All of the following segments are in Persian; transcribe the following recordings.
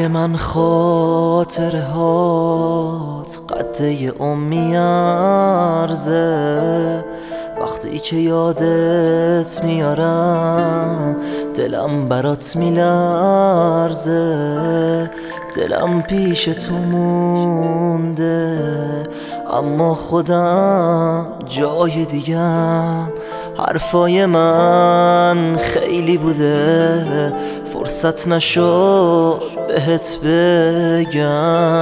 من خاطره هات قده امی ارزه، وقتی که یادت میارم دلم برات میلرزه. دلم پیش تو مونده اما خودم جای دیگم. حرفای من خیلی بوده فرصت نشد بهت بگم.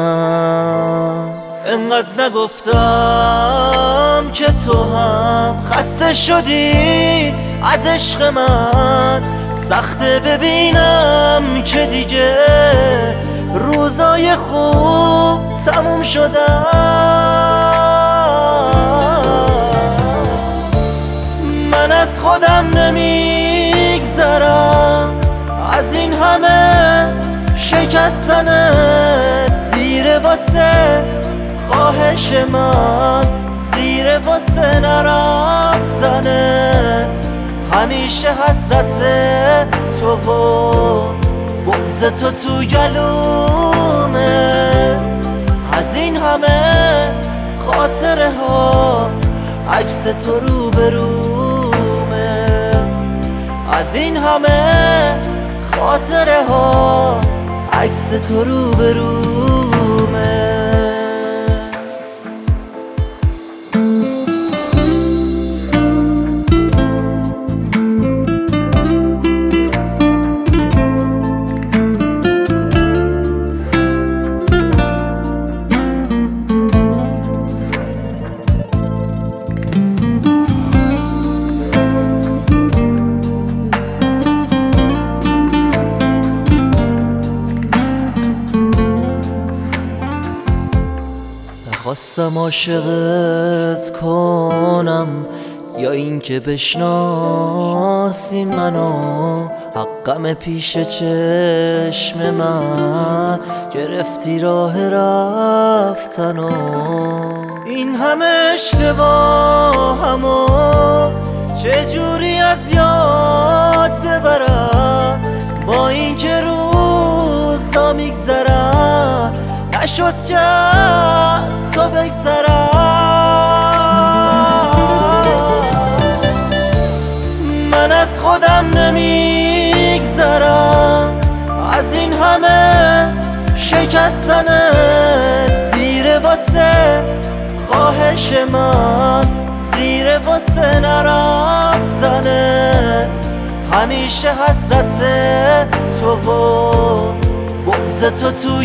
انقدر نگفتم که تو هم خسته شدی از عشق من. سخته ببینم که دیگه روزای خوب تموم شدن. من از خودم نمیگذرم از این همه شکستنت. دیره واسه خواهش من، دیره واسه نرفتنت. همیشه حسرت تو و بغض تو تو گلومه. از این همه خاطره ها عکس تو رو برومه. از این همه خاطره ها عکس تو رو برومه. خواستم عاشقت کنم یا اینکه بشناسی منو. حقم پیش چشم من گرفتی راه رفتنو. این همه اشتباهمو چجوری از یاد ببرم؟ با اینکه روزا میگذرن نشد که از تو بگذرم. من از خودم نمیگذرم از این همه شکستنت. دیره واسه خواهش من، دیره واسه نرفتنت. همیشه حسرت تو و بغض تو تو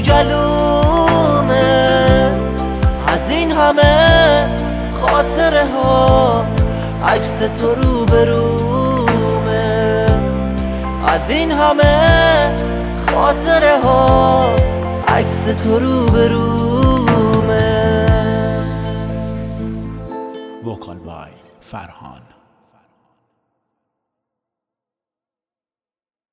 گلومه. از این همه خاطره ها عکس تو رو برومه. از این همه خاطره ها عکس تو رو برومه. وکال بای فرهان.